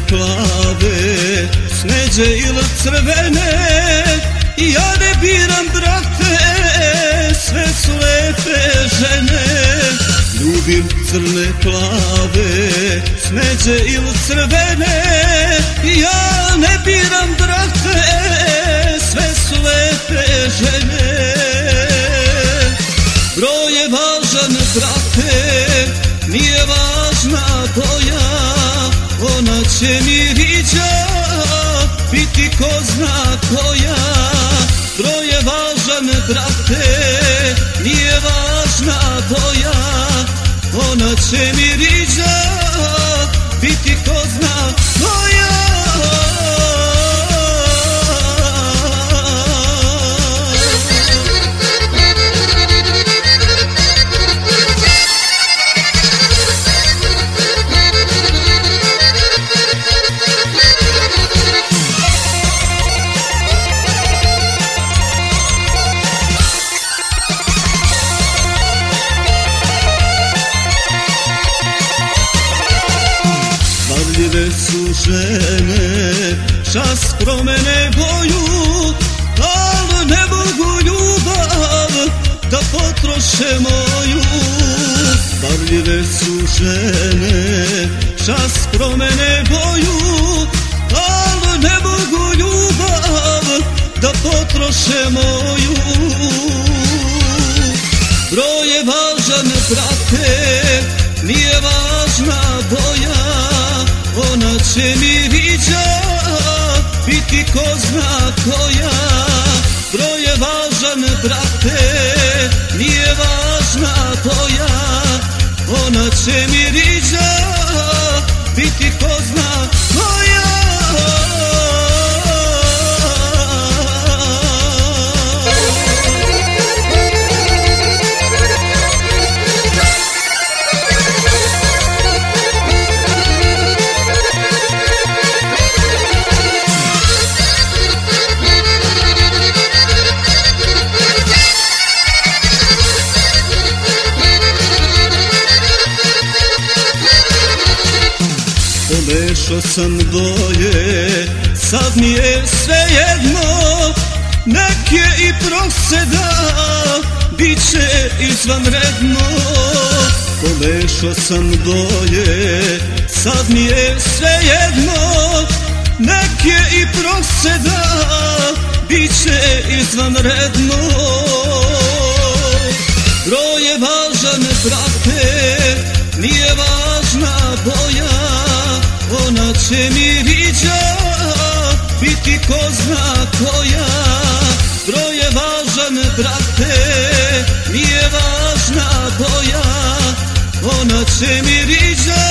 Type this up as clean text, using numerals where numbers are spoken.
plave, smeđe ili crvene, ja ne biram, brate, sve su lepe žene. Ljubim crne, plave, smeđe ili crvene, ja ne biram, brate, sve su lepe žene. Broj je važan, brate, nije važna boja, ona će mi riđa biti ko zna koja. Broj je važan, brate, nije važna boja, ona će mi riđa biti ko zna koja. Varljive su žene, čas promene boju, ali ne mogu ljubav da potroše moju. Varljive su žene, čas promene boju, ali ne mogu ljubav da potroše moju. Broj je važan, brate, nije važna boja, ona će mi riđa biti ko zna koja. Broj je važan, brate, nije važna boja, ona će mi riđa biti ko zna koja. Pomešao sam boje, sad mi je sve jedno, nek je i proseda, bit će izvanredno. Pomešao sam boje, sad mi je sve jedno, nek je i proseda, bit će izvanredno. Broj je važan, brate, nije važna boja, ona će mi riđa biti ko zna koja. Broj je važan, brate, nije važna boja, ona će mi riđa